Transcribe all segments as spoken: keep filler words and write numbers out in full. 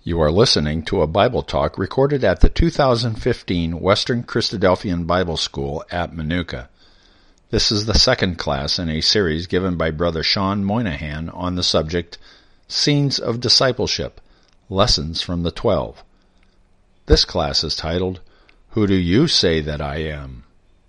You are listening to a Bible talk recorded at the two thousand fifteen Western Christadelphian Bible School at Manuka. This is the second class in a series given by Brother Sean Moynihan on the subject, Scenes of Discipleship, Lessons from the Twelve. This class is titled, Who Do You Say That I Am?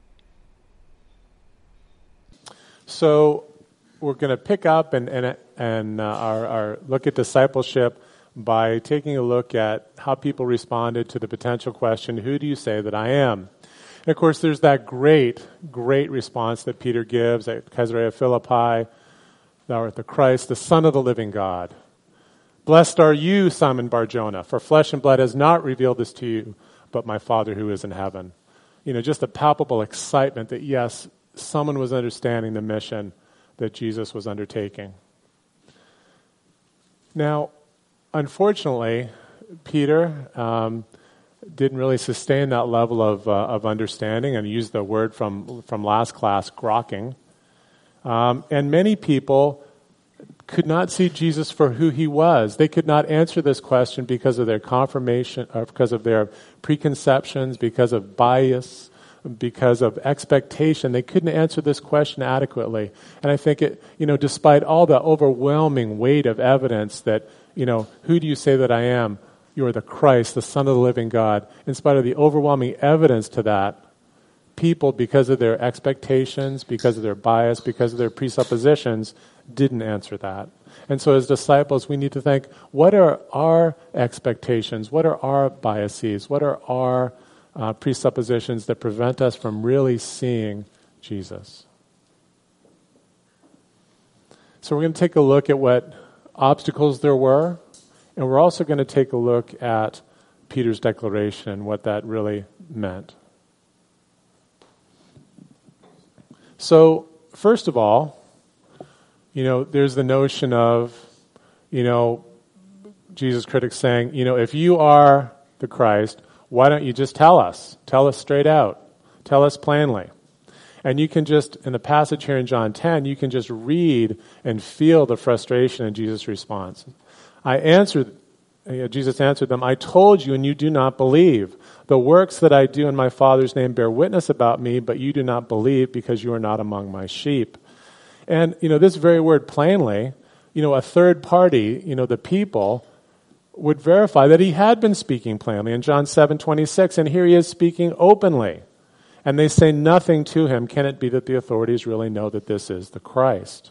So we're going to pick up and, and, and uh, our, our look at discipleship by taking a look at how people responded to the potential question, who do you say that I am? And of course, there's that great, great response that Peter gives at Caesarea Philippi, thou art the Christ, the Son of the living God. Blessed are you, Simon Bar-Jonah, for flesh and blood has not revealed this to you, but my Father who is in heaven. You know, just a palpable excitement that, yes, someone was understanding the mission that Jesus was undertaking. Now, unfortunately, Peter um, didn't really sustain that level of uh, of understanding and used the word from from last class, grokking. Um, and many people could not see Jesus for who he was. They could not answer this question because of their confirmation, or because of their preconceptions, because of bias, because of expectation. They couldn't answer this question adequately. And I think it, you know, despite all the overwhelming weight of evidence that, you know, who do you say that I am? You are the Christ, the Son of the living God. In spite of the overwhelming evidence to that, people, because of their expectations, because of their bias, because of their presuppositions, didn't answer that. And so as disciples, we need to think, what are our expectations? What are our biases? What are our uh, presuppositions that prevent us from really seeing Jesus? So we're going to take a look at what obstacles there were, and we're also going to take a look at Peter's declaration and what that really meant. So, first of all, you know, there's the notion of, you know, Jesus' critics saying, you know, if you are the Christ, why don't you just tell us? Tell us straight out. Tell us plainly. And you can just, in the passage here in John ten, you can just read and feel the frustration in Jesus' response. I answered, Jesus answered them, I told you and you do not believe. The works that I do in my Father's name bear witness about me, but you do not believe because you are not among my sheep. And, you know, this very word plainly, you know, a third party, you know, the people, would verify that he had been speaking plainly in John seven twenty-six, and here he is speaking openly. And they say nothing to him. Can it be that the authorities really know that this is the Christ?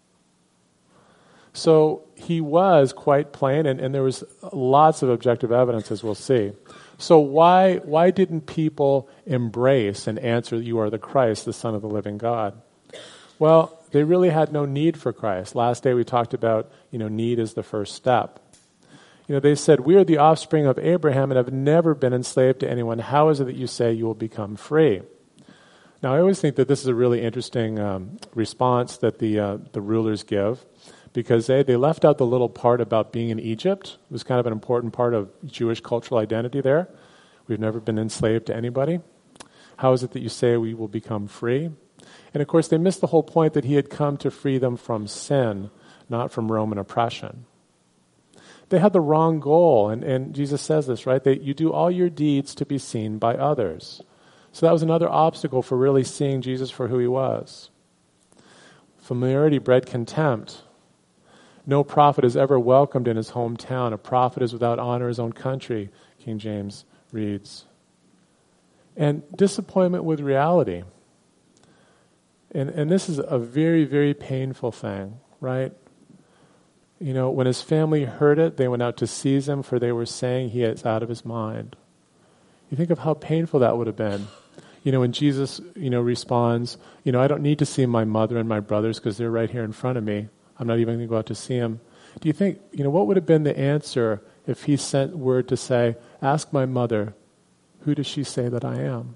So he was quite plain, and, and there was lots of objective evidence, as we'll see. So why why didn't people embrace and answer, you are the Christ, the Son of the living God? Well, they really had no need for Christ. Last day we talked about, you know, need is the first step. You know, they said, we are the offspring of Abraham and have never been enslaved to anyone. How is it that you say you will become free? Now, I always think that this is a really interesting um, response that the uh, the rulers give, because they, they left out the little part about being in Egypt. It was kind of an important part of Jewish cultural identity there. We've never been enslaved to anybody. How is it that you say we will become free? And of course, they missed the whole point that he had come to free them from sin, not from Roman oppression. They had the wrong goal, and, and Jesus says this, right? That you do all your deeds to be seen by others. So that was another obstacle for really seeing Jesus for who he was. Familiarity bred contempt. No prophet is ever welcomed in his hometown. A prophet is without honor in his own country, King James reads. And disappointment with reality. And, and this is a very, very painful thing, right? You know, when his family heard it, they went out to seize him, for they were saying he is out of his mind. You think of how painful that would have been. You know, when Jesus, you know, responds, you know, I don't need to see my mother and my brothers because they're right here in front of me. I'm not even going to go out to see him. Do you think, you know, what would have been the answer if he sent word to say, ask my mother, who does she say that I am?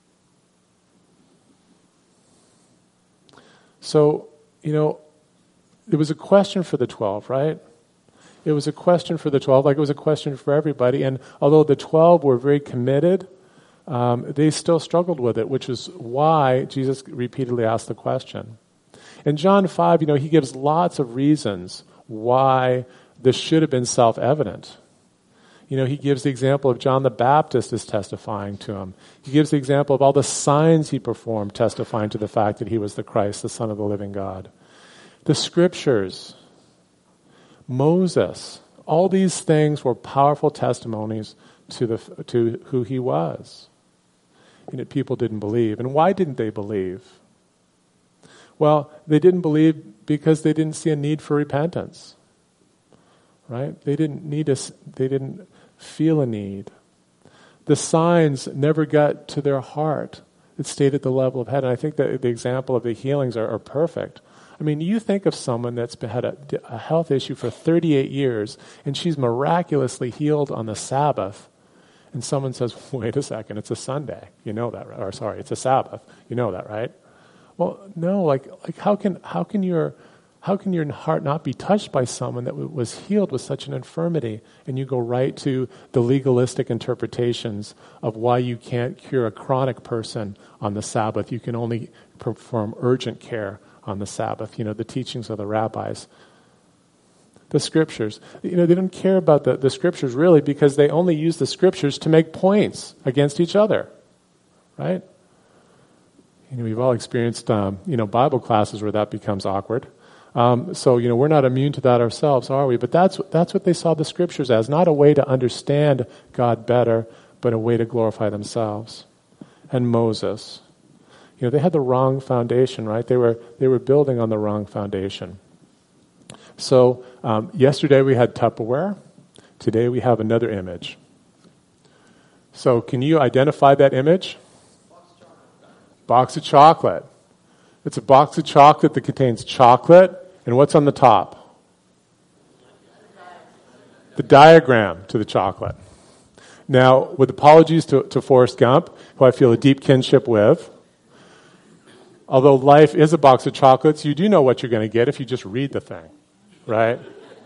So, you know, it was a question for the twelve, right? It was a question for the twelve, like it was a question for everybody. And although the twelve were very committed, um, they still struggled with it, which is why Jesus repeatedly asked the question. In John five, you know, he gives lots of reasons why this should have been self-evident. You know, he gives the example of John the Baptist as testifying to him. He gives the example of all the signs he performed testifying to the fact that he was the Christ, the Son of the living God. The scriptures, Moses, all these things were powerful testimonies to the to who he was. And yet people didn't believe. And why didn't they believe? Well, they didn't believe because they didn't see a need for repentance. Right? They didn't need a, they didn't feel a need. The signs never got to their heart. It stayed at the level of head. And I think that the example of the healings are, are perfect. I mean, you think of someone that's been, had a, a health issue for thirty-eight years, and she's miraculously healed on the Sabbath, and someone says, wait a second, it's a Sunday. You know that, right? Or sorry, it's a Sabbath. You know that, right? Well, no, like like how can how can your how can your heart not be touched by someone that w- was healed with such an infirmity, and you go right to the legalistic interpretations of why you can't cure a chronic person on the Sabbath. You can only perform urgent care on the Sabbath. You know, the teachings of the rabbis. The scriptures. You know, they don't care about the, the scriptures really because they only use the scriptures to make points against each other. Right? You know, we've all experienced, um, you know, Bible classes where that becomes awkward. Um, so, you know, we're not immune to that ourselves, are we? But that's that's what they saw the scriptures as. Not a way to understand God better, but a way to glorify themselves. And Moses. You know, they had the wrong foundation, right? They were they were building on the wrong foundation. So, um, yesterday we had Tupperware. Today we have another image. So, can you identify that image? Box of chocolate. It's a box of chocolate that contains chocolate, and what's on the top? The diagram to the chocolate. Now, with apologies to, to Forrest Gump, who I feel a deep kinship with, although life is a box of chocolates, you do know what you're going to get if you just read the thing, right?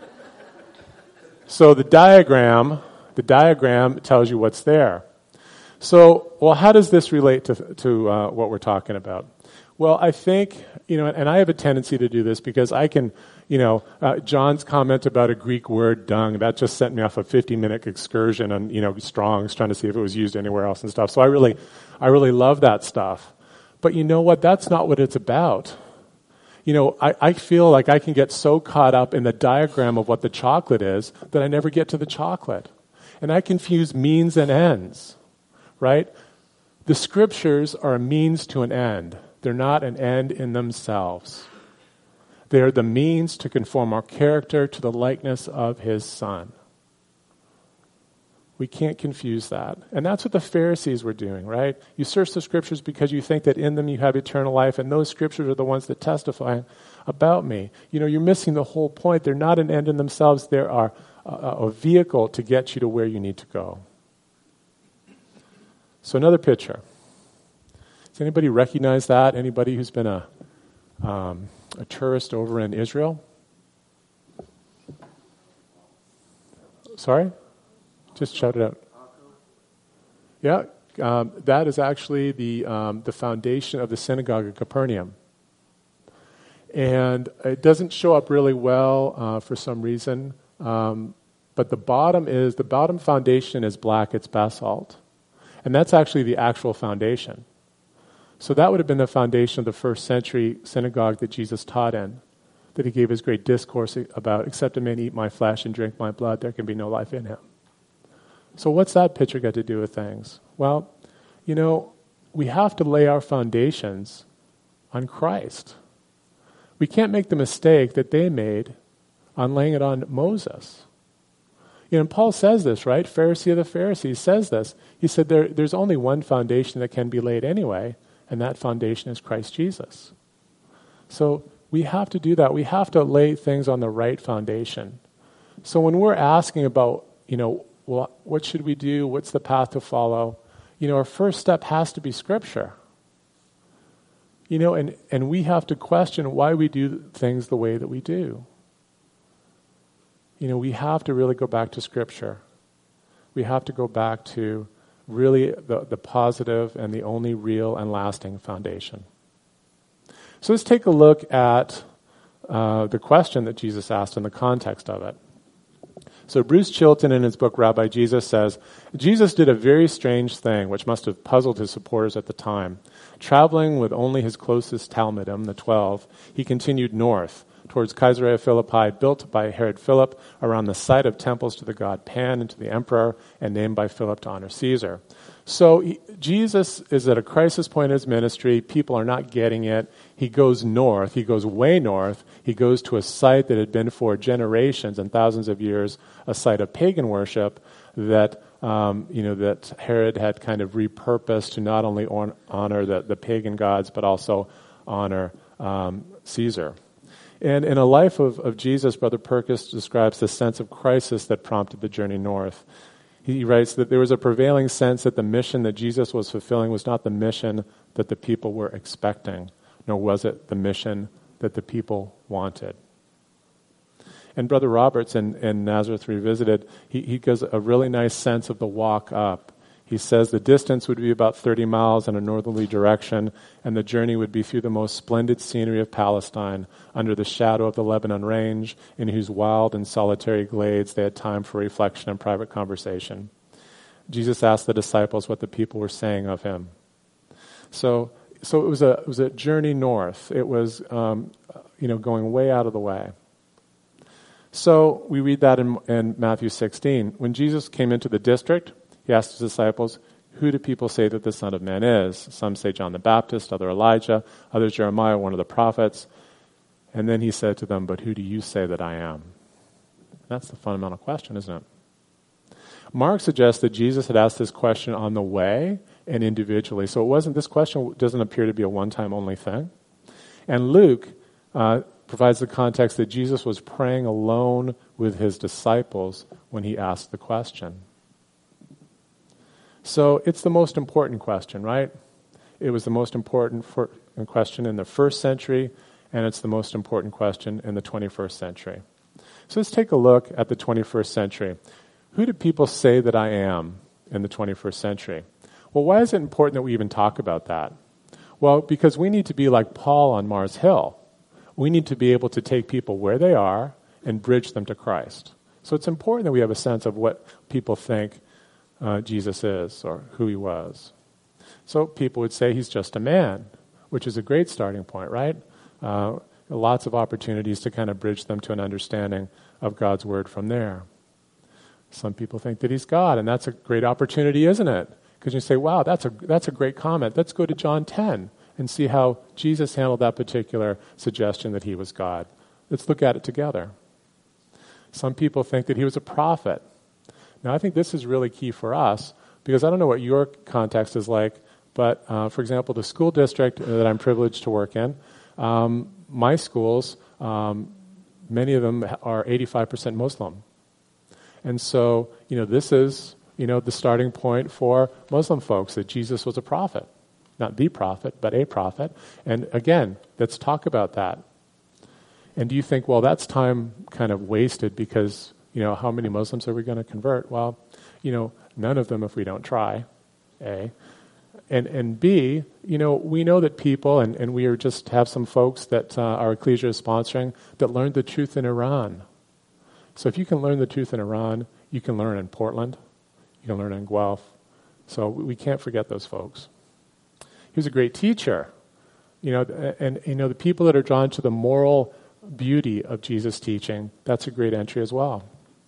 So the diagram, the diagram tells you what's there. So, well, how does this relate to to uh, what we're talking about? Well, I think, you know, and I have a tendency to do this because I can, you know, uh, John's comment about a Greek word, dung, that just sent me off a fifty-minute excursion on, you know, Strong's, trying to see if it was used anywhere else and stuff. So I really, I really love that stuff. But you know what? That's not what it's about. You know, I, I feel like I can get so caught up in the diagram of what the chocolate is that I never get to the chocolate. And I confuse means and ends, right? The scriptures are a means to an end. They're not an end in themselves. They're the means to conform our character to the likeness of his Son. We can't confuse that. And that's what the Pharisees were doing, right? You search the scriptures because you think that in them you have eternal life, and those scriptures are the ones that testify about me. You know, you're missing the whole point. They're not an end in themselves. They are a, a vehicle to get you to where you need to go. So another picture. Does anybody recognize that? Anybody who's been a um, a tourist over in Israel? Sorry? Just shout it out. Yeah, um, that is actually the um, the foundation of the synagogue of Capernaum. And it doesn't show up really well uh, for some reason, um, but the bottom is, the bottom foundation is black, it's basalt. And that's actually the actual foundation. So that would have been the foundation of the first century synagogue that Jesus taught in, that he gave his great discourse about, except a man eat my flesh and drink my blood, there can be no life in him. So what's that picture got to do with things? Well, you know, we have to lay our foundations on Christ. We can't make the mistake that they made on laying it on Moses. You know, and Paul says this, right? Pharisee of the Pharisees says this. He said there, there's only one foundation that can be laid anyway, and that foundation is Christ Jesus. So we have to do that. We have to lay things on the right foundation. So when we're asking about, you know, well, what should we do? What's the path to follow? You know, our first step has to be Scripture. You know, and, and we have to question why we do things the way that we do. You know, we have to really go back to Scripture. We have to go back to really the, the positive and the only real and lasting foundation. So let's take a look at uh, the question that Jesus asked in the context of it. So Bruce Chilton, in his book Rabbi Jesus, says, Jesus did a very strange thing, which must have puzzled his supporters at the time. Traveling with only his closest Talmudim, the twelve, he continued north towards Caesarea Philippi, built by Herod Philip around the site of temples to the god Pan and to the emperor, and named by Philip to honor Caesar. So he, Jesus is at a crisis point in his ministry. People are not getting it. He goes north. He goes way north. He goes to a site that had been for generations and thousands of years a site of pagan worship that um, you know that Herod had kind of repurposed to not only on, honor the, the pagan gods but also honor um, Caesar. And in a life of, of Jesus, Brother Perkis describes the sense of crisis that prompted the journey north. He writes that there was a prevailing sense that the mission that Jesus was fulfilling was not the mission that the people were expecting, nor was it the mission that the people wanted. And Brother Roberts in, in Nazareth Revisited, he, he gives a really nice sense of the walk up. He says the distance would be about thirty miles in a northerly direction, and the journey would be through the most splendid scenery of Palestine, under the shadow of the Lebanon range, in whose wild and solitary glades they had time for reflection and private conversation. Jesus asked the disciples what the people were saying of him. So, so it was a it was a journey north. It was, um, you know, going way out of the way. So we read that in, in Matthew sixteen. When Jesus came into the district, he asked his disciples, "Who do people say that the Son of Man is?" Some say John the Baptist, others Elijah, others Jeremiah, one of the prophets. And then he said to them, "But who do you say that I am?" That's the fundamental question, isn't it? Mark suggests that Jesus had asked this question on the way and individually. So it wasn't, this question doesn't appear to be a one-time only thing. And Luke uh, provides the context that Jesus was praying alone with his disciples when he asked the question. So it's the most important question, right? It was the most important for, question in the first century, and it's the most important question in the twenty-first century. So let's take a look at the twenty-first century. Who do people say that I am in the twenty-first century? Well, why is it important that we even talk about that? Well, because we need to be like Paul on Mars Hill. We need to be able to take people where they are and bridge them to Christ. So it's important that we have a sense of what people think Uh, Jesus is, or who he was. So people would say he's just a man, which is a great starting point, right? Uh, lots of opportunities to kind of bridge them to an understanding of God's word from there. Some people think that he's God, and that's a great opportunity, isn't it? Because you say, wow, that's a that's a great comment. Let's go to John ten and see how Jesus handled that particular suggestion that he was God. Let's look at it together. Some people think that he was a prophet. Now, I think this is really key for us, because I don't know what your context is like, but, uh, for example, the school district that I'm privileged to work in, um, my schools, um, many of them are eighty-five percent Muslim. And so, you know, this is, you know, the starting point for Muslim folks, that Jesus was a prophet. Not the prophet, but a prophet. And again, let's talk about that. And do you think, well, that's time kind of wasted because, you know, how many Muslims are we going to convert? Well, you know, none of them if we don't try, A. And and B, you know, we know that people, and, and we are just have some folks that uh, our ecclesia is sponsoring, that learned the truth in Iran. So if you can learn the truth in Iran, you can learn in Portland, you can learn in Guelph. So we can't forget those folks. He was a great teacher. You know, and, you know, the people that are drawn to the moral beauty of Jesus' teaching, that's a great entry as well.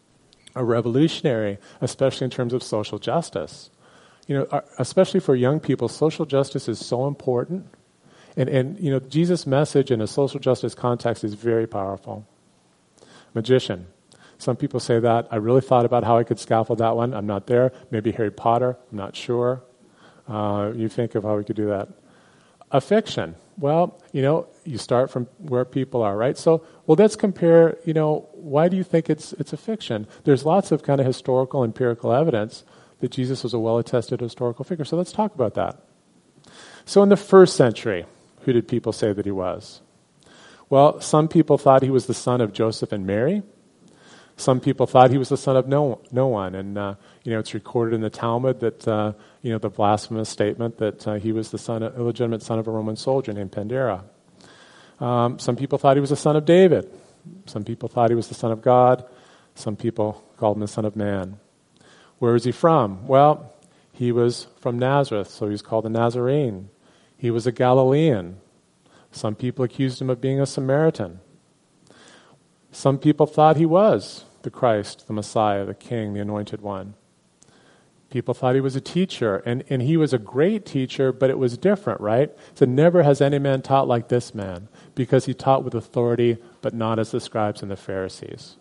A revolutionary, especially in terms of social justice. You know, especially for young people, social justice is so important. And, and you know, Jesus' message in a social justice context is very powerful. Magician. Some people say that. I really thought about how I could scaffold that one. I'm not there. Maybe Harry Potter. I'm not sure. Uh, you think of how we could do that. A fiction. Well, you know, you start from where people are, right? So, well, let's compare, you know, why do you think it's it's a fiction? There's lots of kind of historical, empirical evidence that Jesus was a well-attested historical figure. So let's talk about that. So in the first century, who did people say that he was? Well, some people thought he was the son of Joseph and Mary. Some people thought he was the son of no, no one. And, uh, you know, it's recorded in the Talmud that, uh, you know, the blasphemous statement that uh, he was the son, of, illegitimate son of a Roman soldier named Pandera. Um, some people thought he was the son of David. Some people thought he was the son of God. Some people called him the Son of Man. Where is he from? Well, he was from Nazareth, so he's called a Nazarene. He was a Galilean. Some people accused him of being a Samaritan. Some people thought he was the Christ, the Messiah, the King, the Anointed One. People thought he was a teacher, and, and he was a great teacher, but it was different, right? So never has any man taught like this man, because he taught with authority, but not as the scribes and the Pharisees.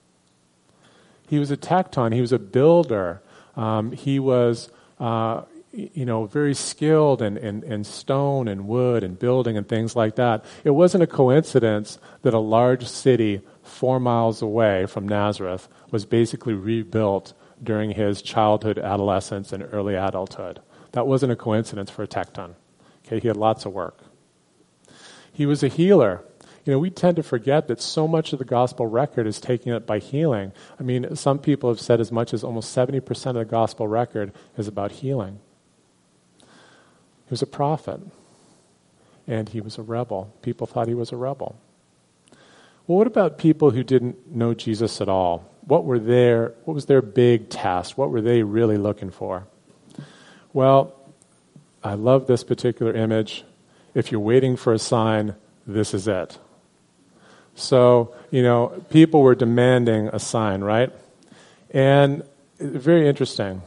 He was a tecton, he was a builder. Um, he was, uh, you know, very skilled in, in, in stone and wood and building and things like that. It wasn't a coincidence that a large city four miles away from Nazareth was basically rebuilt during his childhood, adolescence, and early adulthood. That wasn't a coincidence for a tecton. Okay, he had lots of work. He was a healer. You know, we tend to forget that so much of the gospel record is taken up by healing. I mean, some people have said as much as almost seventy percent of the gospel record is about healing. He was a prophet, and he was a rebel. People thought he was a rebel. Well, what about people who didn't know Jesus at all? What were their, what was their big task? What were they really looking for? Well, I love this particular image. If you're waiting for a sign, this is it. So, you know, people were demanding a sign, right? And very interesting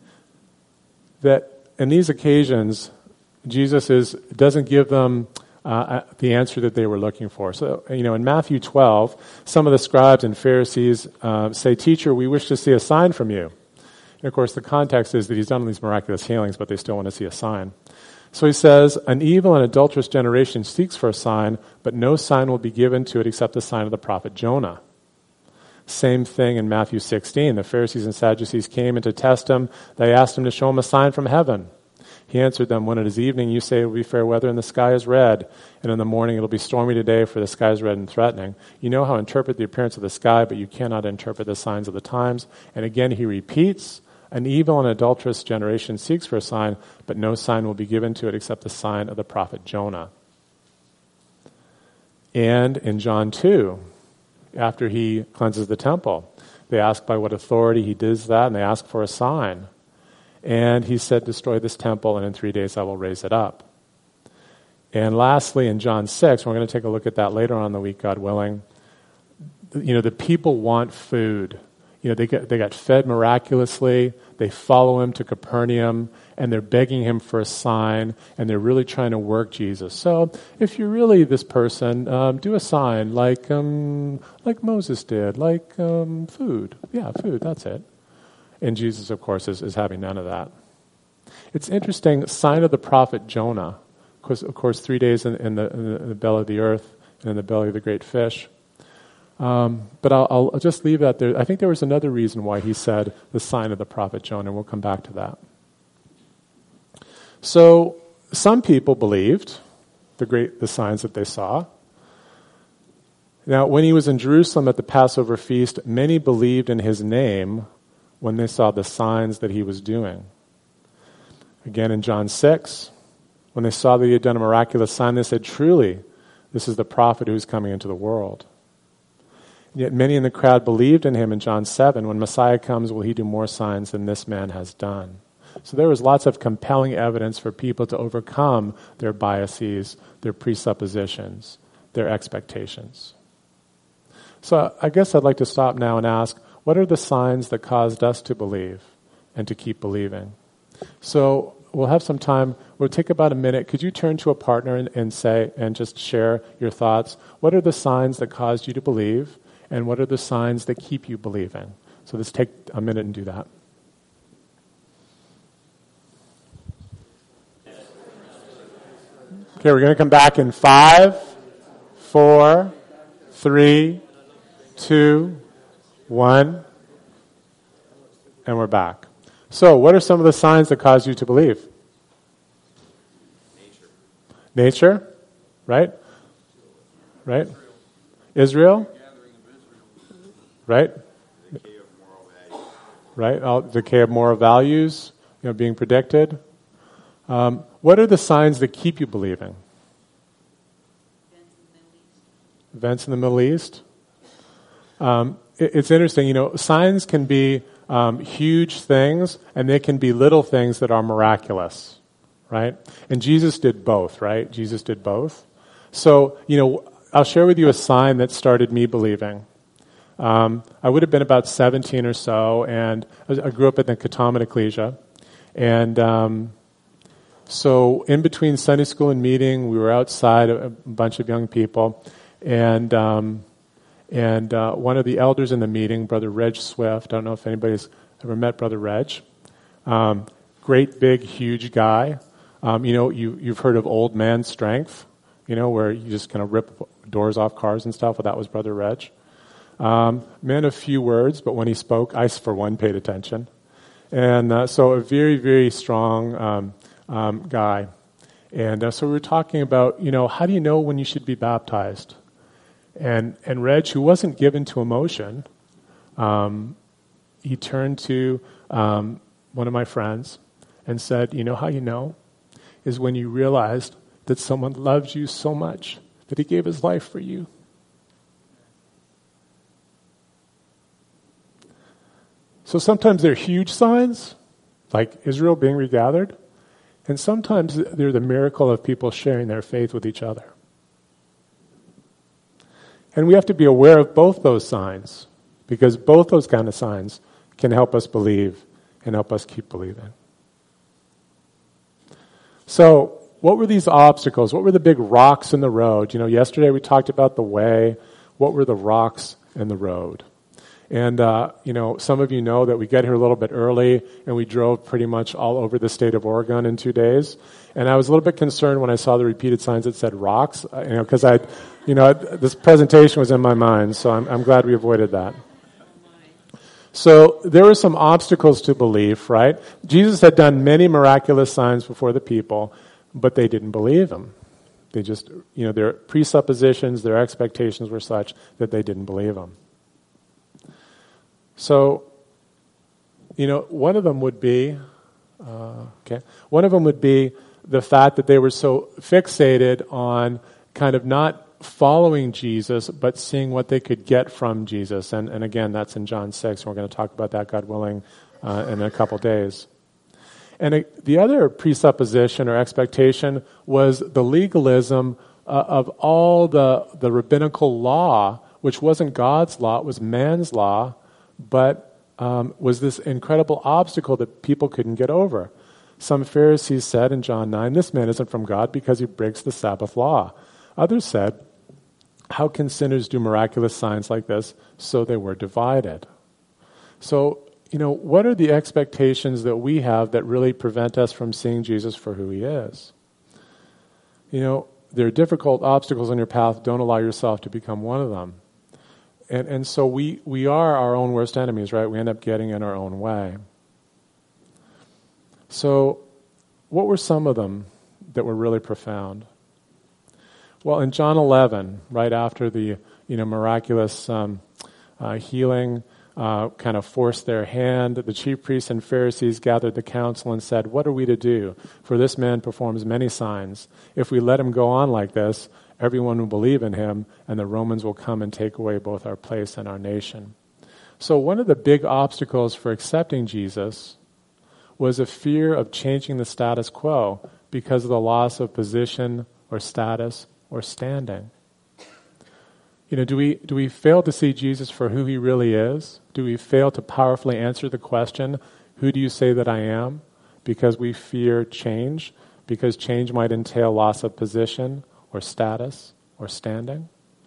that in these occasions, Jesus is doesn't give them uh, the answer that they were looking for. So, you know, in Matthew twelve, some of the scribes and Pharisees uh, say, "Teacher, we wish to see a sign from you." And of course, the context is that he's done these miraculous healings, but they still want to see a sign. So he says, "An evil and adulterous generation seeks for a sign, but no sign will be given to it except the sign of the prophet Jonah." Same thing in Matthew sixteen. The Pharisees and Sadducees came in to test him. They asked him to show him a sign from heaven. He answered them, "When it is evening, you say it will be fair weather and the sky is red, and in the morning it will be stormy today, for the sky is red and threatening. You know how to interpret the appearance of the sky, but you cannot interpret the signs of the times." And again he repeats, "An evil and adulterous generation seeks for a sign, but no sign will be given to it except the sign of the prophet Jonah." And in John two, after he cleanses the temple, they ask by what authority he does that, and they ask for a sign. And he said, "Destroy this temple, and in three days I will raise it up." And lastly, in John six, we're going to take a look at that later on in the week, God willing. You know, the people want food. You know, they get, they got fed miraculously. They follow him to Capernaum, and they're begging him for a sign, and they're really trying to work Jesus. So, if you're really this person, um, do a sign like um, like Moses did, like um, food. Yeah, food. That's it. And Jesus, of course, is, is having none of that. It's interesting. Sign of the prophet Jonah. Of course, of course, three days in, in, the, in the belly of the earth and in the belly of the great fish. Um, but I'll, I'll just leave that there. I think there was another reason why he said the sign of the prophet Jonah, and we'll come back to that. So some people believed the great the signs that they saw. Now, when he was in Jerusalem at the Passover feast, many believed in his name when they saw the signs that he was doing. Again, in John six, when they saw that he had done a miraculous sign, they said, "Truly, this is the prophet who is coming into the world." Yet many in the crowd believed in him in John seven. "When Messiah comes, will he do more signs than this man has done?" So there was lots of compelling evidence for people to overcome their biases, their presuppositions, their expectations. So I guess I'd like to stop now and ask, what are the signs that caused us to believe and to keep believing? So we'll have some time. We'll take about a minute. Could you turn to a partner and, and say, and just share your thoughts? What are the signs that caused you to believe? And what are the signs that keep you believing? So let's take a minute and do that. Okay, we're going to come back in five, four, three, two, one, and we're back. So, what are some of the signs that cause you to believe? Nature. Nature, right? Right? Israel? Right? Decay of moral values. Right? All, decay of moral values, you know, being predicted. Um, what are the signs that keep you believing? Events in the Middle East. Events in the Middle East. Um, it, it's interesting. You know, signs can be um, huge things, and they can be little things that are miraculous, right? And Jesus did both, right? Jesus did both. So, you know, I'll share with you a sign that started me believing. Um, I would have been about seventeen or so, and I grew up in the Catawba Ecclesia. And um, so in between Sunday school and meeting, we were outside, a, a bunch of young people, and um, and uh, one of the elders in the meeting, Brother Reg Swift, I don't know if anybody's ever met Brother Reg, um, great, big, huge guy. Um, you know, you, you've heard of old man strength, you know, where you just kind of rip doors off cars and stuff. Well, that was Brother Reg. Um, man of few words, but when he spoke, I, for one, paid attention. And uh, so a very, very strong um, um, guy. And uh, so we were talking about, you know, how do you know when you should be baptized? And and Reg, who wasn't given to emotion, um, he turned to um, one of my friends and said, you know how you know? Is when you realized that someone loves you so much that he gave his life for you. So sometimes they're huge signs, like Israel being regathered, and sometimes they're the miracle of people sharing their faith with each other. And we have to be aware of both those signs, because both those kind of signs can help us believe and help us keep believing. So, what were these obstacles? What were the big rocks in the road? You know, yesterday we talked about the way. What were the rocks in the road? And, uh, you know, some of you know that we get here a little bit early, and we drove pretty much all over the state of Oregon in two days. And I was a little bit concerned when I saw the repeated signs that said rocks, you know, because I, you know, this presentation was in my mind, so I'm, I'm glad we avoided that. So there were some obstacles to belief, right? Jesus had done many miraculous signs before the people, but they didn't believe him. They just, you know, their presuppositions, their expectations were such that they didn't believe him. So, you know, one of them would be, uh, okay, one of them would be the fact that they were so fixated on kind of not following Jesus, but seeing what they could get from Jesus. And, and again, that's in John six, and we're going to talk about that, God willing, uh, in a couple days. And it, the other presupposition or expectation was the legalism uh, of all the, the rabbinical law, which wasn't God's law, it was man's law, but um, was this incredible obstacle that people couldn't get over. Some Pharisees said in John nine, this man isn't from God because he breaks the Sabbath law. Others said, how can sinners do miraculous signs like this? So they were divided. So, you know, what are the expectations that we have that really prevent us from seeing Jesus for who he is? You know, there are difficult obstacles on your path. Don't allow yourself to become one of them. And and so we, we are our own worst enemies, right? We end up getting in our own way. So what were some of them that were really profound? Well, in John eleven, right after the you know miraculous um, uh, healing uh, kind of forced their hand, the chief priests and Pharisees gathered the council and said, what are we to do? For this man performs many signs. If we let him go on like this, everyone will believe in him, and the Romans will come and take away both our place and our nation. So one of the big obstacles for accepting Jesus was a fear of changing the status quo because of the loss of position or status or standing. You know, do we do we fail to see Jesus for who he really is? Do we fail to powerfully answer the question, who do you say that I am? Because we fear change, because change might entail loss of position or status or standing.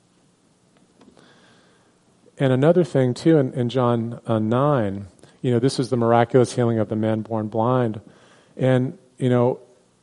And another thing too, in, in John uh, nine, you know, this was the miraculous healing of the man born blind. And, you know,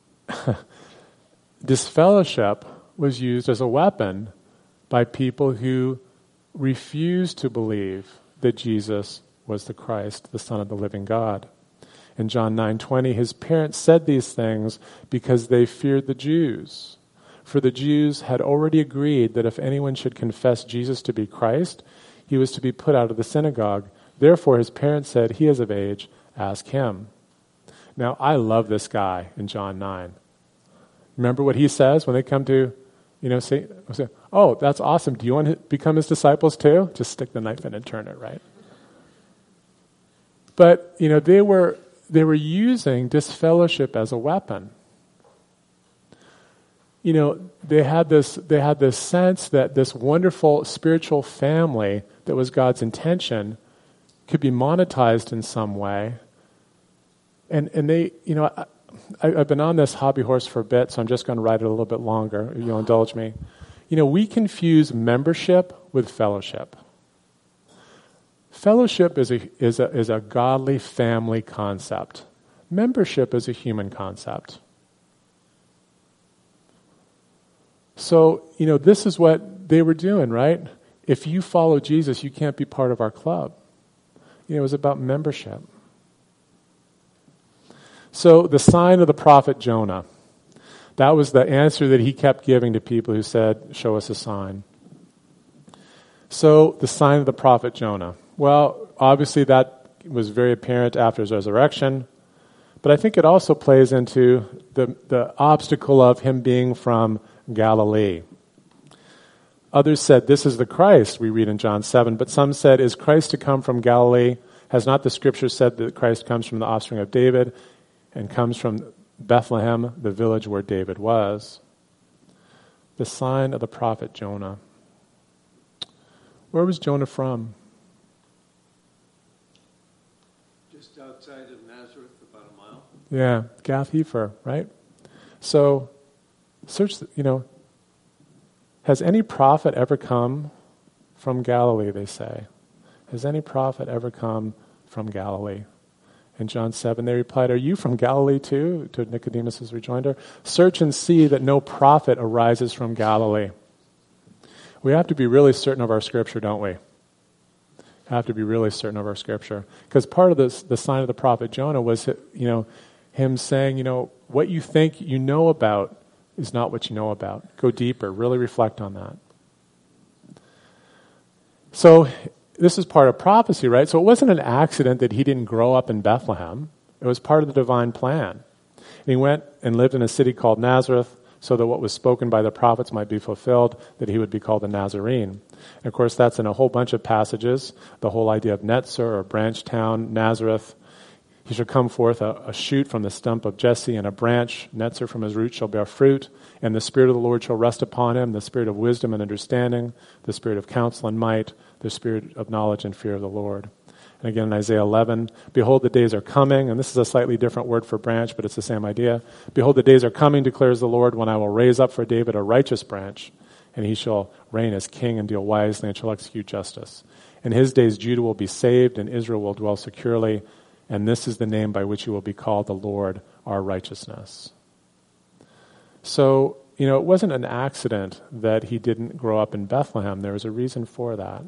disfellowship was used as a weapon by people who refused to believe that Jesus was the Christ, the Son of the living God. In John nine twenty, his parents said these things because they feared the Jews. For the Jews had already agreed that if anyone should confess Jesus to be Christ, he was to be put out of the synagogue. Therefore, his parents said, he is of age, ask him. Now, I love this guy in John nine. Remember what he says when they come to You know, say, say, oh, that's awesome. Do you want to become his disciples too? Just stick the knife in and turn it, right? But, you know, they were they were using disfellowship as a weapon. You know, they had this they had this sense that this wonderful spiritual family that was God's intention could be monetized in some way. And and they, you know, I, I've been on this hobby horse for a bit, so I'm just going to ride it a little bit longer. You'll indulge me. You know, we confuse membership with fellowship. Fellowship is a is a is a godly family concept. Membership is a human concept. So, you know, this is what they were doing, right? If you follow Jesus, you can't be part of our club. You know, it was about membership. So the sign of the prophet Jonah, that was the answer that he kept giving to people who said, show us a sign. So the sign of the prophet Jonah. Well, obviously that was very apparent after his resurrection, but I think it also plays into the, the obstacle of him being from Galilee. Others said, this is the Christ, we read in John seven, but some said, is Christ to come from Galilee? Has not the scripture said that Christ comes from the offspring of David and comes from Bethlehem, the village where David was? The sign of the prophet Jonah. Where was Jonah from? Just outside of Nazareth, about a mile. Yeah, Gath Hepher, right? So, search, you know, has any prophet ever come from Galilee, they say? Has any prophet ever come from Galilee? In John seven, they replied, are you from Galilee too? To Nicodemus' rejoinder. Search and see that no prophet arises from Galilee. We have to be really certain of our scripture, don't we? Have to be really certain of our scripture. Because part of this, the sign of the prophet Jonah was, you know, him saying, you know, what you think you know about is not what you know about. Go deeper. Really reflect on that. So this is part of prophecy, right? So it wasn't an accident that he didn't grow up in Bethlehem. It was part of the divine plan. And he went and lived in a city called Nazareth so that what was spoken by the prophets might be fulfilled, that he would be called a Nazarene. And of course, that's in a whole bunch of passages. The whole idea of Netzer, or branch town, Nazareth. He shall come forth a, a shoot from the stump of Jesse, and a branch, Netzer, from his root shall bear fruit. And the Spirit of the Lord shall rest upon him, the Spirit of wisdom and understanding, the Spirit of counsel and might, the Spirit of knowledge and fear of the Lord. And again in Isaiah eleven, behold, the days are coming, and this is a slightly different word for branch, but it's the same idea. Behold, the days are coming, declares the Lord, when I will raise up for David a righteous branch, and he shall reign as king and deal wisely and shall execute justice. In his days Judah will be saved, and Israel will dwell securely, and this is the name by which he will be called, the Lord, our righteousness. So, you know, it wasn't an accident that he didn't grow up in Bethlehem. There was a reason for that.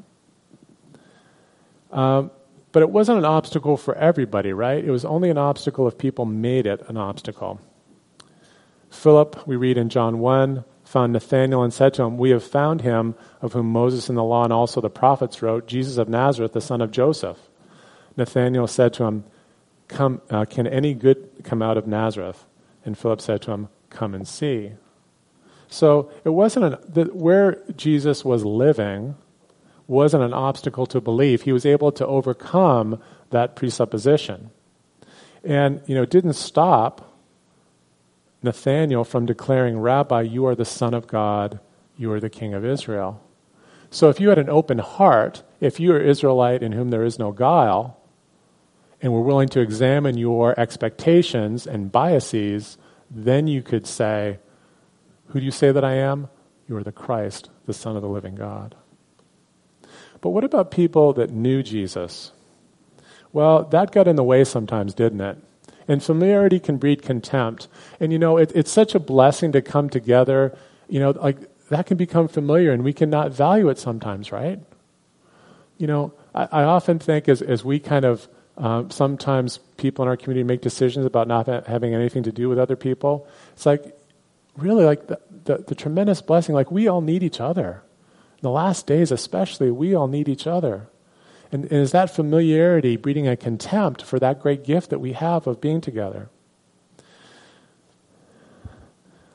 Um, but it wasn't an obstacle for everybody, right? It was only an obstacle if people made it an obstacle. Philip, we read in John one, found Nathanael and said to him, we have found him of whom Moses in the law and also the prophets wrote, Jesus of Nazareth, the son of Joseph. Nathanael said to him, "Come, uh, can any good come out of Nazareth?" And Philip said to him, "Come and see." So it wasn't an, the, where Jesus was living wasn't an obstacle to belief. He was able to overcome that presupposition. And, you know, it didn't stop Nathanael from declaring, "Rabbi, you are the Son of God, you are the King of Israel." So if you had an open heart, if you are Israelite in whom there is no guile, and were willing to examine your expectations and biases, then you could say, who do you say that I am? You are the Christ, the Son of the living God. But what about people that knew Jesus? Well, that got in the way sometimes, didn't it? And familiarity can breed contempt. And you know, it, it's such a blessing to come together. You know, like that can become familiar and we cannot value it sometimes, right? You know, I, I often think as, as we kind of, uh, sometimes people in our community make decisions about not ha- having anything to do with other people. It's like, really like the, the, the tremendous blessing, like we all need each other. In the last days especially, we all need each other. And, and is that familiarity breeding a contempt for that great gift that we have of being together?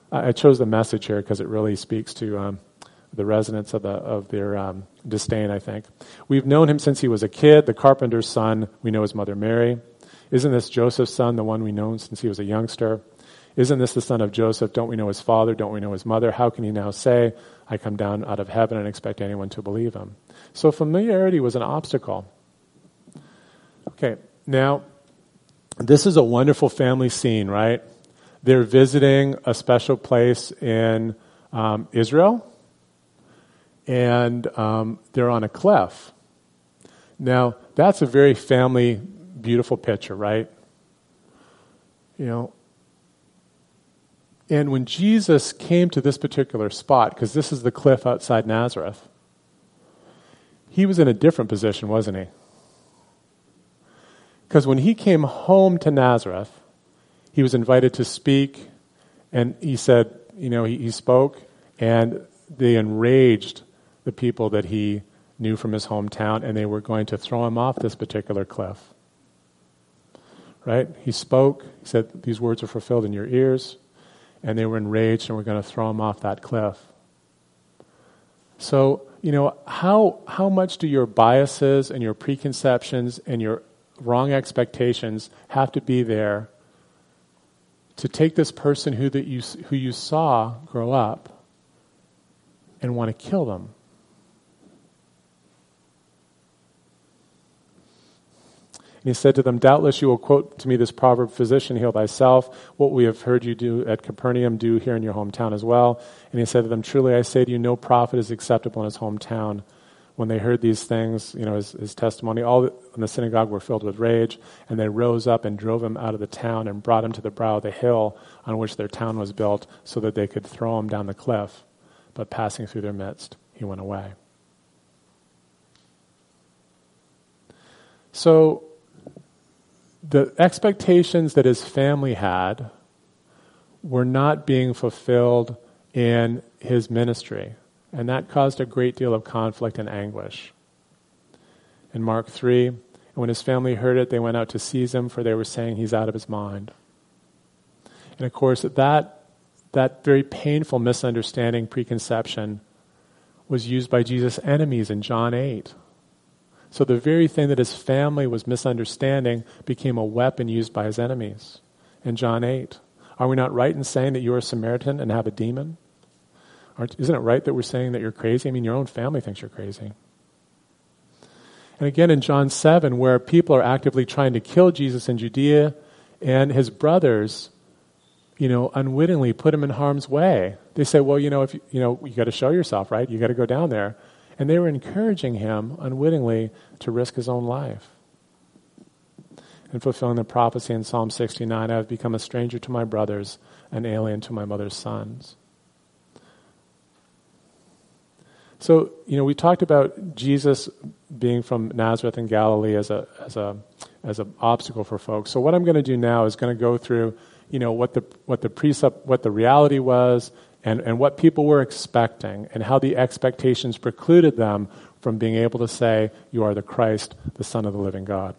I chose the Message here because it really speaks to um, the resonance of, the, of their um, disdain, I think. We've known him since he was a kid, the carpenter's son. We know his mother Mary. Isn't this Joseph's son, the one we know since he was a youngster? Isn't this the son of Joseph? Don't we know his father? Don't we know his mother? How can he now say, I come down out of heaven and expect anyone to believe him? So familiarity was an obstacle. Okay, now, this is a wonderful family scene, right? They're visiting a special place in um, Israel, and um, they're on a cliff. Now, that's a very family, beautiful picture, right? You know, and when Jesus came to this particular spot, because this is the cliff outside Nazareth, he was in a different position, wasn't he? Because when he came home to Nazareth, he was invited to speak, and he said, you know, he, he spoke, and they enraged the people that he knew from his hometown, and they were going to throw him off this particular cliff. Right? He spoke, he said, these words are fulfilled in your ears, and they were enraged and were going to throw him off that cliff. So, you know, how how much do your biases and your preconceptions and your wrong expectations have to be there to take this person who that you who you saw grow up and want to kill them? And he said to them, doubtless you will quote to me this proverb, physician, heal thyself. What we have heard you do at Capernaum, do here in your hometown as well. And he said to them, truly I say to you, no prophet is acceptable in his hometown. When they heard these things, you know, his, his testimony, all in the synagogue were filled with rage, and they rose up and drove him out of the town and brought him to the brow of the hill on which their town was built, so that they could throw him down the cliff. But passing through their midst, he went away. So, the expectations that his family had were not being fulfilled in his ministry. And that caused a great deal of conflict and anguish. In Mark three, and when his family heard it, they went out to seize him, for they were saying he's out of his mind. And of course, that, that very painful misunderstanding, preconception, was used by Jesus' enemies in John eight. So the very thing that his family was misunderstanding became a weapon used by his enemies in John eight. Are we not right in saying that you are a Samaritan and have a demon? Aren't, isn't it right that we're saying that you're crazy? I mean, your own family thinks you're crazy. And again in John seven, where people are actively trying to kill Jesus in Judea, and his brothers, you know, unwittingly put him in harm's way. They say, well, you know, if you, you know, you got to show yourself, right? You got to go down there. And they were encouraging him unwittingly to risk his own life. And fulfilling the prophecy in Psalm sixty-nine, I have become a stranger to my brothers, an alien to my mother's sons. So, you know, we talked about Jesus being from Nazareth in Galilee as a as a as an obstacle for folks. So what I'm going to do now is going to go through, you know, what the what the precept, what the reality was, and, and what people were expecting, and how the expectations precluded them from being able to say, you are the Christ, the Son of the living God.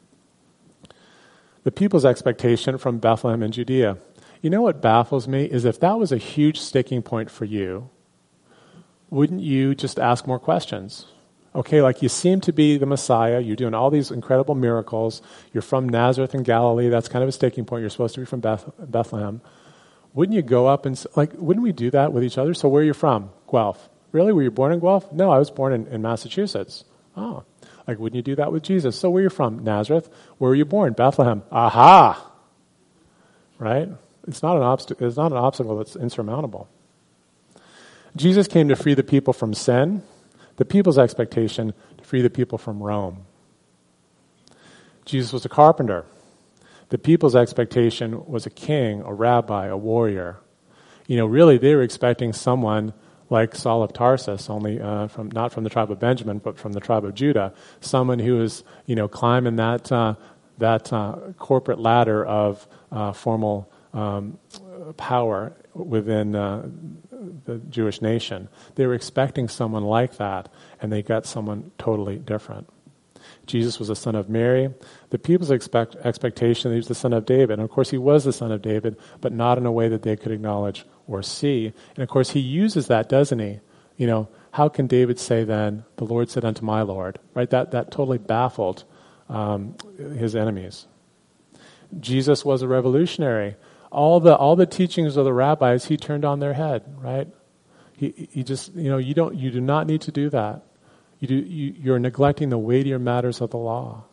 The people's expectation from Bethlehem and Judea. You know what baffles me is if that was a huge sticking point for you, wouldn't you just ask more questions? Okay, like you seem to be the Messiah, you're doing all these incredible miracles, you're from Nazareth in Galilee, that's kind of a sticking point, you're supposed to be from Beth- Bethlehem. Wouldn't you go up and, like, wouldn't we do that with each other? So where are you from? Guelph. Really? Were you born in Guelph? No, I was born in, in Massachusetts. Oh. Like, wouldn't you do that with Jesus? So where are you from? Nazareth. Where were you born? Bethlehem. Aha! Right? It's not an obstacle, it's not an obstacle that's insurmountable. Jesus came to free the people from sin, the people's expectation to free the people from Rome. Jesus was a carpenter. The people's expectation was a king, a rabbi, a warrior. You know, really they were expecting someone like Saul of Tarsus, only uh, from not from the tribe of Benjamin, but from the tribe of Judah. Someone who was, you know, climbing that uh, that uh, corporate ladder of uh, formal um, power within uh, the Jewish nation. They were expecting someone like that, and they got someone totally different. Jesus was the son of Mary. The people's expect, expectation that he was the son of David. And of course he was the son of David, but not in a way that they could acknowledge or see. And of course he uses that, doesn't he? You know, how can David say then, the Lord said unto my Lord? Right? That, that totally baffled um, his enemies. Jesus was a revolutionary. All the all the teachings of the rabbis, he turned on their head, right? He he just, you know, you don't you do not need to do that. You do you, you're neglecting the weightier matters of the law.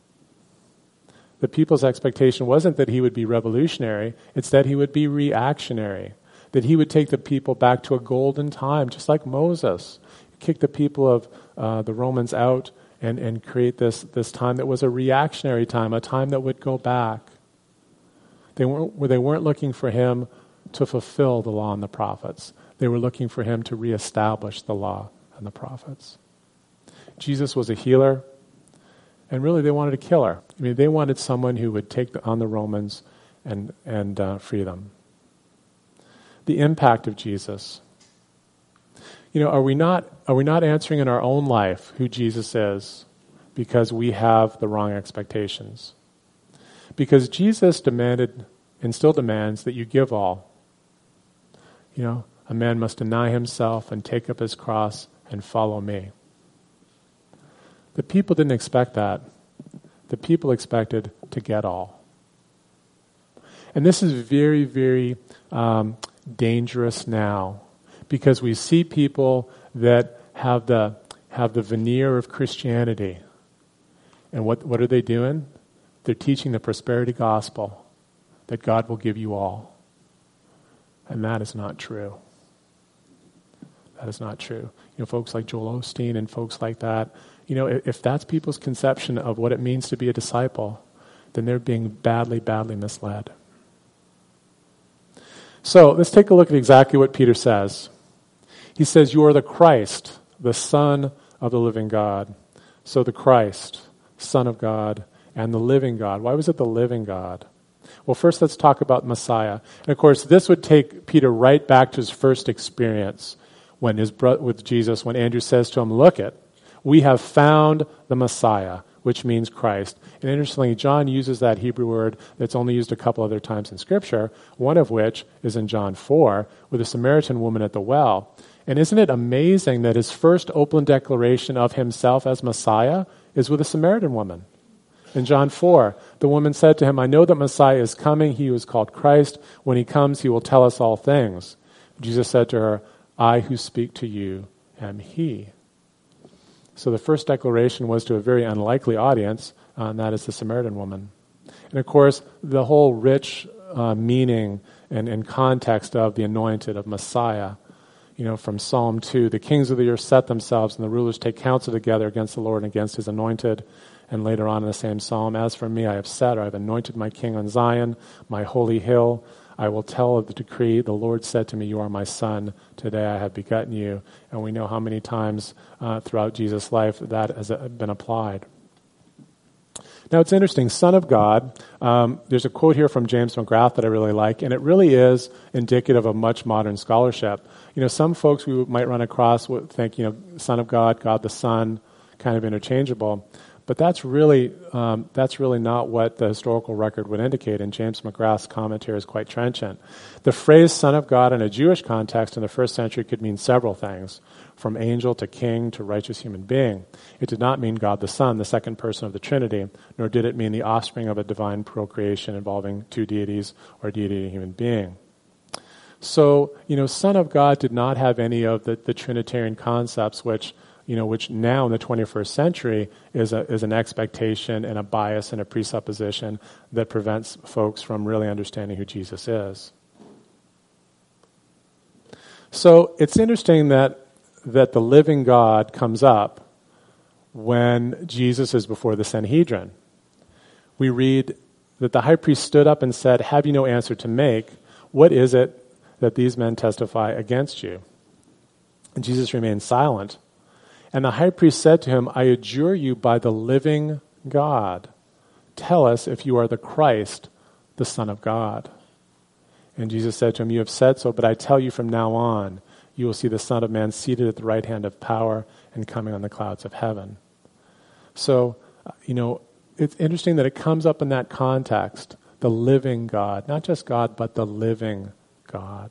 The people's expectation wasn't that he would be revolutionary, it's that he would be reactionary. That he would take the people back to a golden time, just like Moses. Kick the people of uh, the Romans out and, and create this, this time that was a reactionary time, a time that would go back. They weren't, they weren't looking for him to fulfill the law and the prophets. They were looking for him to reestablish the law and the prophets. Jesus was a healer, and really they wanted a killer. I mean, they wanted someone who would take on the Romans and, and uh, free them. The impact of Jesus. You know, are we not are we not answering in our own life who Jesus is because we have the wrong expectations? Because Jesus demanded and still demands that you give all. You know, a man must deny himself and take up his cross and follow me. The people didn't expect that. The people expected to get all. And this is very, very um, dangerous now, because we see people that have the have the veneer of Christianity, and what what are they doing? They're teaching the prosperity gospel, that God will give you all, and that is not true. That is not true. You know, folks like Joel Osteen and folks like that. You know, if, if that's people's conception of what it means to be a disciple, then they're being badly, badly misled. So let's take a look at exactly what Peter says. He says, you are the Christ, the Son of the living God. So the Christ, Son of God, and the living God. Why was it the living God? Well, first let's talk about Messiah. And of course, this would take Peter right back to his first experience when his bro- with Jesus, when Andrew says to him, look it, we have found the Messiah, which means Christ. And interestingly, John uses that Hebrew word that's only used a couple other times in Scripture, one of which is in John four, with the Samaritan woman at the well. And isn't it amazing that his first open declaration of himself as Messiah is with a Samaritan woman? In John four, the woman said to him, I know that Messiah is coming, he who is called Christ. When he comes, he will tell us all things. Jesus said to her, I who speak to you am he. So the first declaration was to a very unlikely audience, uh, and that is the Samaritan woman. And of course, the whole rich uh, meaning and, and context of the anointed, of Messiah, you know, from Psalm two, the kings of the earth set themselves and the rulers take counsel together against the Lord and against his anointed. And later on in the same psalm, as for me, I have said, or I have anointed my king on Zion, my holy hill. I will tell of the decree. The Lord said to me, you are my son. Today I have begotten you. And we know how many times uh, throughout Jesus' life that has been applied. Now it's interesting, Son of God, um, there's a quote here from James McGrath that I really like, and it really is indicative of much modern scholarship. You know, some folks we might run across would think, you know, Son of God, God the Son, kind of interchangeable. But that's really um, that's really not what the historical record would indicate, and James McGrath's commentary is quite trenchant. The phrase Son of God in a Jewish context in the first century could mean several things, from angel to king to righteous human being. It did not mean God the Son, the second person of the Trinity, nor did it mean the offspring of a divine procreation involving two deities or deity and a human being. So, you know, Son of God did not have any of the, the Trinitarian concepts which you know, which now in the twenty-first century is a, is an expectation and a bias and a presupposition that prevents folks from really understanding who Jesus is. So it's interesting that that the living God comes up when Jesus is before the Sanhedrin. We read that the high priest stood up and said, have you no answer to make? What is it that these men testify against you? And Jesus remained silent. And the high priest said to him, I adjure you by the living God, tell us if you are the Christ, the Son of God. And Jesus said to him, you have said so, but I tell you from now on, you will see the Son of Man seated at the right hand of power and coming on the clouds of heaven. So uh, you know, it's interesting that it comes up in that context, the living God. Not just God, but the living God.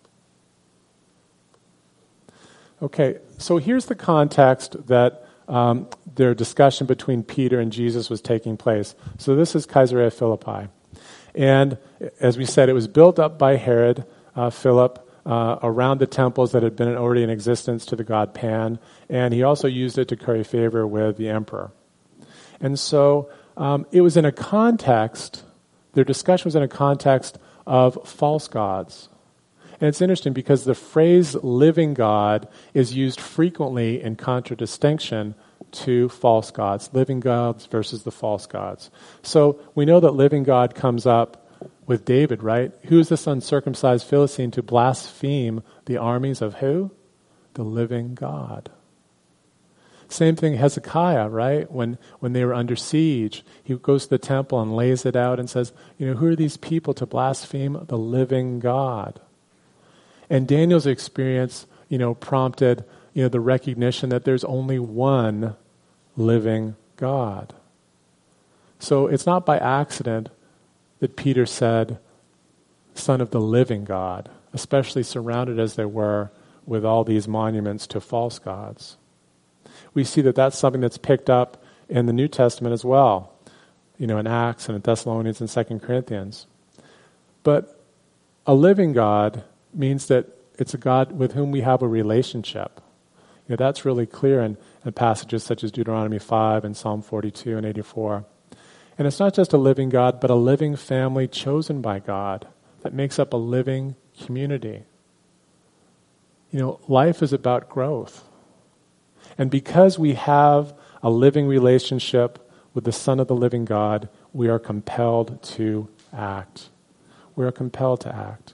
Okay, so here's the context that um, their discussion between Peter and Jesus was taking place. So this is Caesarea Philippi. And as we said, it was built up by Herod uh, Philip uh, around the temples that had been already in existence to the god Pan. And he also used it to curry favor with the emperor. And so um, it was in a context, their discussion was in a context of false gods. And it's interesting because the phrase living God is used frequently in contradistinction to false gods, living gods versus the false gods. So we know that living God comes up with David, right? Who is this uncircumcised Philistine to blaspheme the armies of who? The living God. Same thing Hezekiah, right? When when they were under siege, he goes to the temple and lays it out and says, you know, who are these people to blaspheme the living God? And Daniel's experience, you know, prompted, you know, the recognition that there's only one living God. So it's not by accident that Peter said, Son of the living God, especially surrounded as they were with all these monuments to false gods. We see that that's something that's picked up in the New Testament as well, you know, in Acts and in Thessalonians and Second Corinthians. But a living God means that it's a God with whom we have a relationship. You know, that's really clear in, in passages such as Deuteronomy five and Psalm forty-two and eighty-four. And it's not just a living God, but a living family chosen by God that makes up a living community. You know, life is about growth. And because we have a living relationship with the Son of the living God, we are compelled to act. We are compelled to act.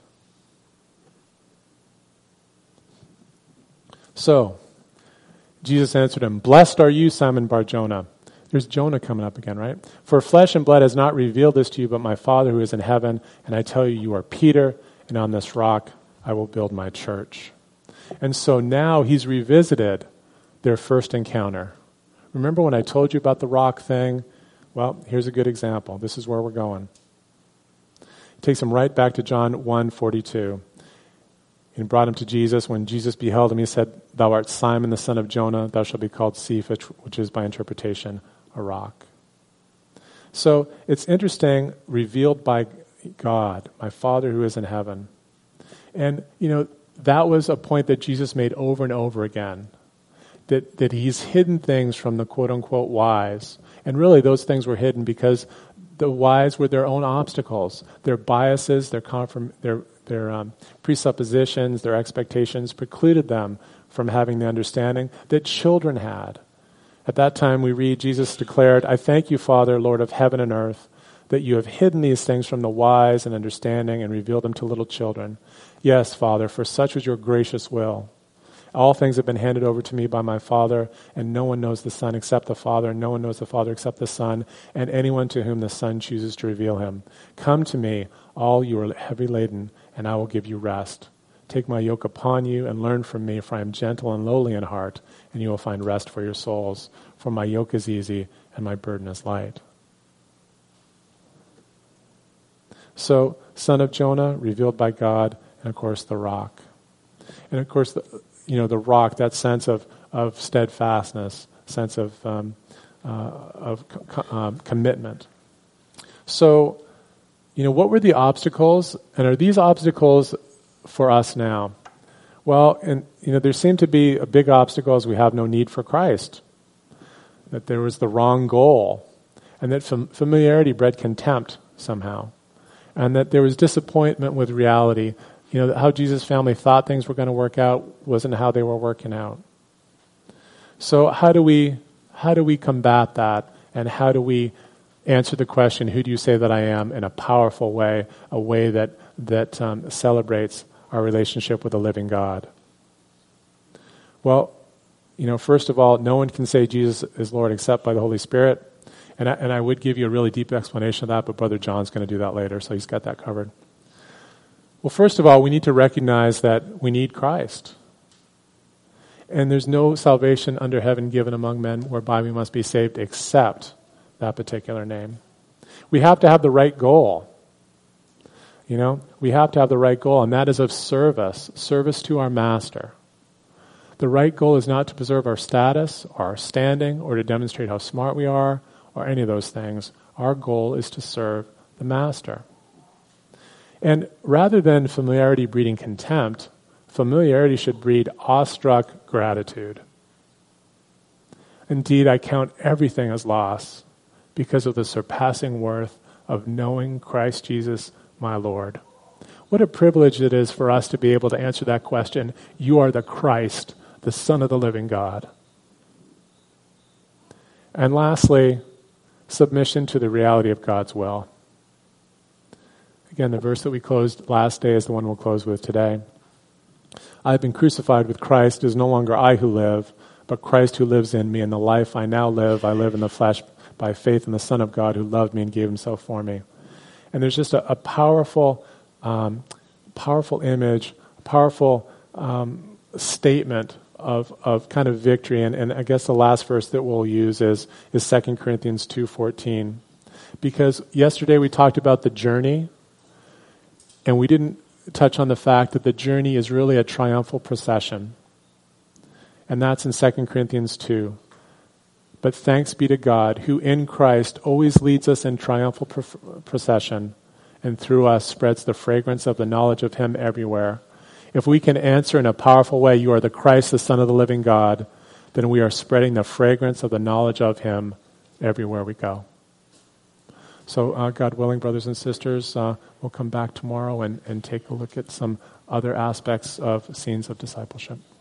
So, Jesus answered him, Blessed are you, Simon Bar-Jonah. There's Jonah coming up again, right? For flesh and blood has not revealed this to you, but my Father who is in heaven. And I tell you, you are Peter, and on this rock I will build my church. And so now he's revisited their first encounter. Remember when I told you about the rock thing? Well, here's a good example. This is where we're going. It takes him right back to John one forty-two. He brought him to Jesus. When Jesus beheld him, he said, Thou art Simon, the son of Jonah. Thou shalt be called Cephas, which is by interpretation a rock. So it's interesting, revealed by God, my Father who is in heaven. And, you know, that was a point that Jesus made over and over again. That, that he's hidden things from the quote-unquote wise. And really those things were hidden because the wise were their own obstacles. Their biases, their confirm, their Their um, presuppositions, their expectations precluded them from having the understanding that children had. At that time we read, Jesus declared, I thank you, Father, Lord of heaven and earth, that you have hidden these things from the wise and understanding and revealed them to little children. Yes, Father, for such was your gracious will. All things have been handed over to me by my Father, and no one knows the Son except the Father, and no one knows the Father except the Son, and anyone to whom the Son chooses to reveal him. Come to me, all you are heavy laden, and I will give you rest. Take my yoke upon you and learn from me, for I am gentle and lowly in heart, and you will find rest for your souls. For my yoke is easy and my burden is light. So, Son of Jonah, revealed by God, and of course the rock. And of course, the, you know, the rock, that sense of, of steadfastness, sense of, um, uh, of co- um, commitment. So, you know, what were the obstacles? And are these obstacles for us now? Well, and you know, there seemed to be a big obstacle as we have no need for Christ. That there was the wrong goal. And that fam- familiarity bred contempt somehow. And that there was disappointment with reality. You know, how Jesus' family thought things were going to work out wasn't how they were working out. So how do we how do we combat that? And how do we answer the question, who do you say that I am, in a powerful way, a way that, that um, celebrates our relationship with the living God? Well, you know, first of all, no one can say Jesus is Lord except by the Holy Spirit. And I, and I would give you a really deep explanation of that, but Brother John's going to do that later, so he's got that covered. Well, first of all, we need to recognize that we need Christ. And there's no salvation under heaven given among men whereby we must be saved except that particular name. We have to have the right goal. You know, we have to have the right goal, and that is of service, service to our master. The right goal is not to preserve our status or our standing or to demonstrate how smart we are or any of those things. Our goal is to serve the master. And rather than familiarity breeding contempt, familiarity should breed awestruck gratitude. Indeed, I count everything as loss because of the surpassing worth of knowing Christ Jesus, my Lord. What a privilege it is for us to be able to answer that question. You are the Christ, the Son of the living God. And lastly, submission to the reality of God's will. Again, the verse that we closed last day is the one we'll close with today. I have been crucified with Christ. It is no longer I who live, but Christ who lives in me. And the life I now live, I live in the flesh by faith in the Son of God who loved me and gave himself for me. And there's just a, a powerful, um, powerful image, a powerful um, statement of of kind of victory. And, and I guess the last verse that we'll use is is Second Corinthians two fourteen. Because yesterday we talked about the journey, and we didn't touch on the fact that the journey is really a triumphal procession. And that's in Second Corinthians two. But thanks be to God, who in Christ always leads us in triumphal pro- procession, and through us spreads the fragrance of the knowledge of him everywhere. If we can answer in a powerful way, you are the Christ, the Son of the living God, then we are spreading the fragrance of the knowledge of him everywhere we go. So uh, God willing, brothers and sisters, uh, we'll come back tomorrow and, and take a look at some other aspects of scenes of discipleship.